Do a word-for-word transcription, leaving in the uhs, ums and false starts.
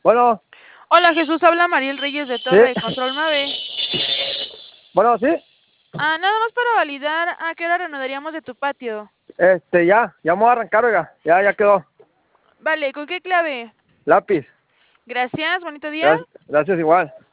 Bueno, Hola Jesús, habla Mariel Reyes de Torre de ¿sí? Control Mave. Bueno, ¿sí? Ah, nada más para validar a qué hora reanudaríamos de tu patio. Este, ya, ya vamos a arrancar, oiga. Ya, ya quedó. Vale, ¿con qué clave? Lápiz. Gracias, bonito día. Gracias, gracias igual.